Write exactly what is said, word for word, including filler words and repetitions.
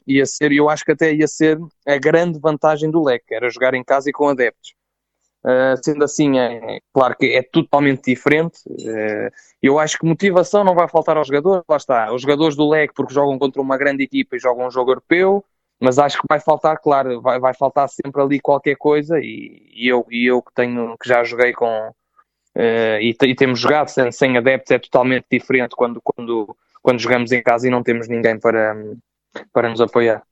ia ser, eu acho que até ia ser a grande vantagem do leque, era jogar em casa e com adeptos. Uh, sendo assim, é, claro que é totalmente diferente. Uh, eu acho que motivação não vai faltar aos jogadores. Lá está, os jogadores do leque porque jogam contra uma grande equipa e jogam um jogo europeu, mas acho que vai faltar, claro, vai, vai faltar sempre ali qualquer coisa. E, e eu, e eu que tenho, que já joguei com uh, e, e temos jogado sem, sem adeptos, é totalmente diferente quando, quando, quando jogamos em casa e não temos ninguém para, para nos apoiar.